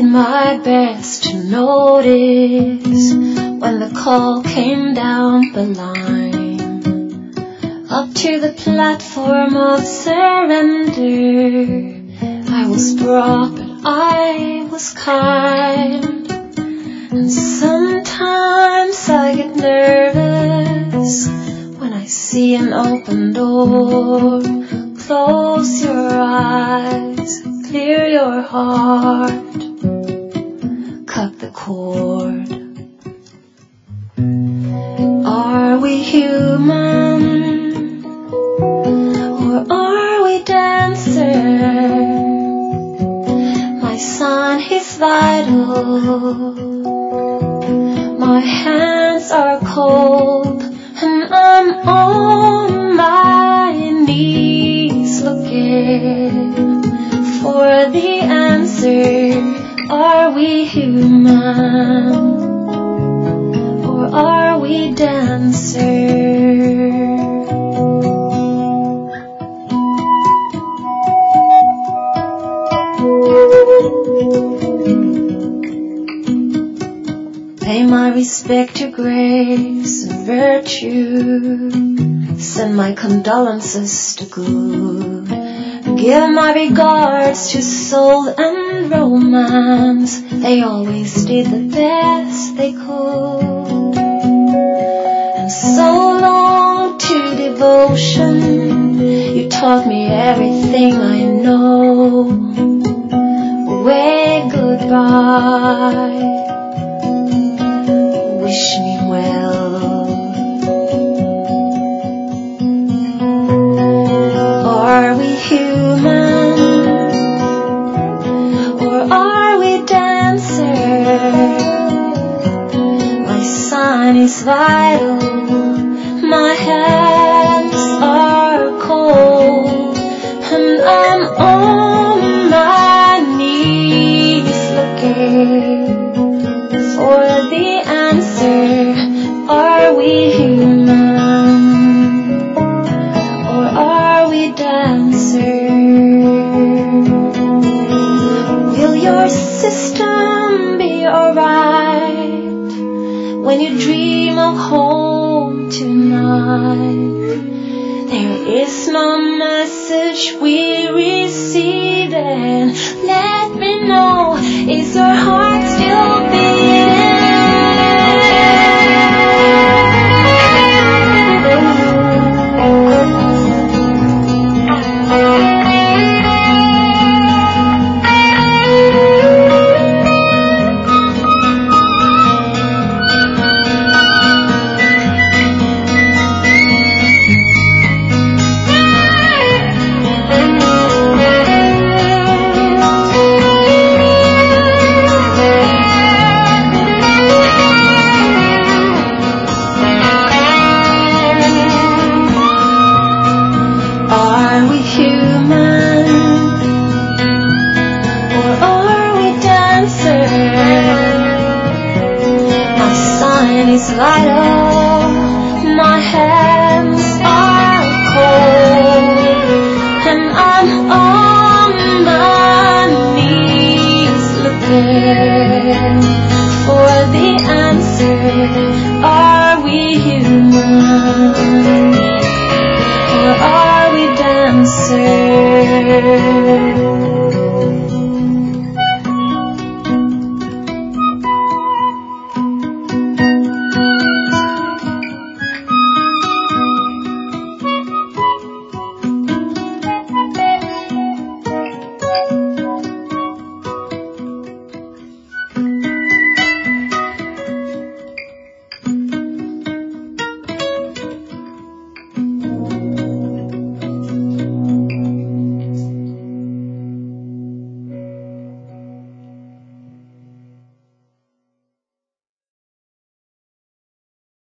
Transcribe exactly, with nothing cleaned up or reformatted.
did my best to notice when the call came down the line, up to the platform of surrender. I was brought, but I was kind, and sometimes I get nervous when I see an open door. Close your eyes, clear your heart, cut the cord. Are we human, or are we dancers? My son, he's vital. My hands are cold, and I'm on my knees looking for the answer. Are we human, or are we dancers? Pay my respect to grace and virtue. Send my condolences to good. Give my regards to soul and romance. They always did the best they could. And so long to devotion. You taught me everything I know. Wave goodbye. Wish me well. Are we human, or are we dancers? My son is vital. My hands are cold, and I'm on my knees looking for the answer. Are we human, or are we dancers? Will your system be alright when you dream of home tonight? There is no message we receive, and let me know, is your heart still beating? Or are we dancers?